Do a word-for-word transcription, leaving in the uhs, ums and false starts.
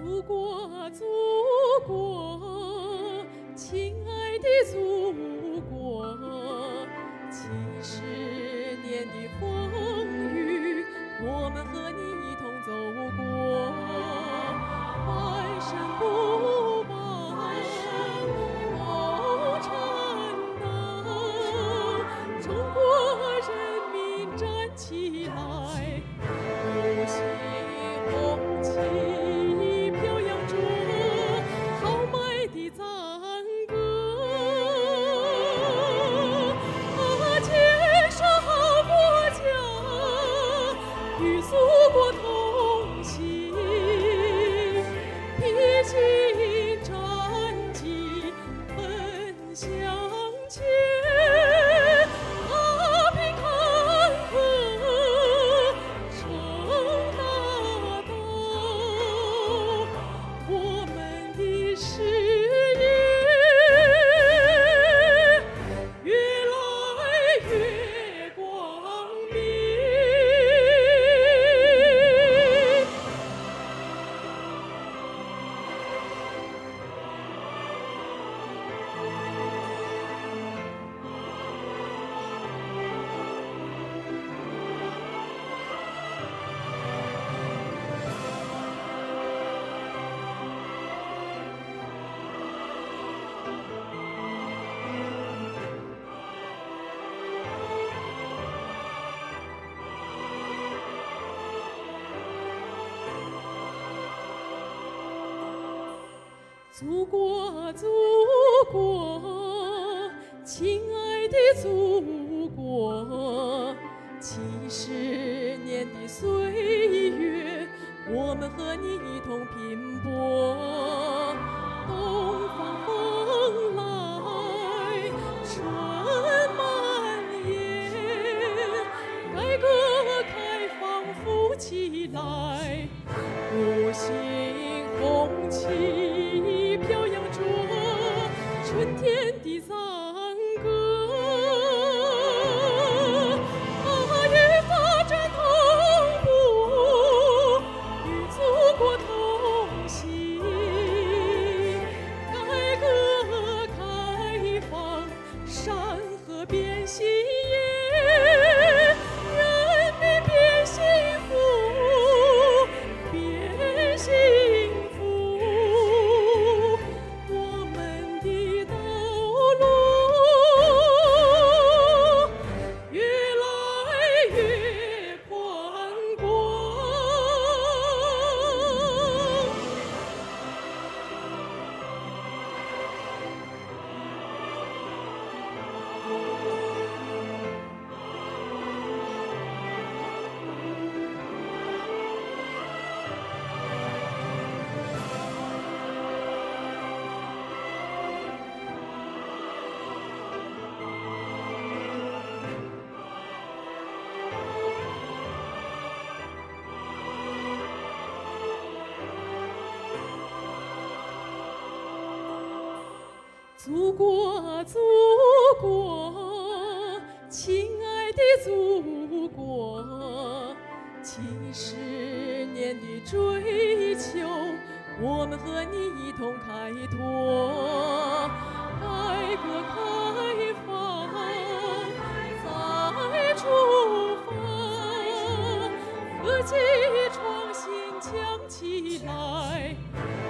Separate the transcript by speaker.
Speaker 1: 祖国，祖国，亲爱的祖国，几十年的风雨，我们和你一同走过。半生不败，好承担，中国人民站起来，五星红旗飘扬着豪迈的赞歌，啊，坚守国家，与祖国同行，披荆斩棘奔向前，踏平坎坷成大道，我们的事业越来越光明。祖国，祖国，亲爱的祖国，几十年的岁月，我们和你一同拼搏。东方风来，春满园，改革开放富起来，五星红旗飘扬着春天的赞歌，啊，与发展同步，与祖国同行，改革开放，山河变喜悦，人民变幸福，变幸福，我们的道路越来越宽广。祖国，祖国，亲爱的祖国，几十年的追求，我们和你一同开拓。改革开放再出发，科技创新强起来，